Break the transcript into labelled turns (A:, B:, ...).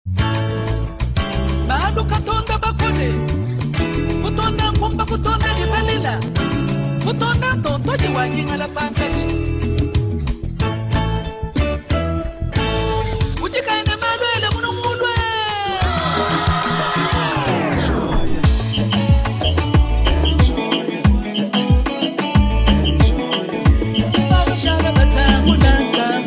A: Balu katonda bakole kutonda nkumba kutonda libalila kutonda tontoji wanyinga la pankachi ujikaene malwele muno mulwe enjoy it baba shaka batamu nanga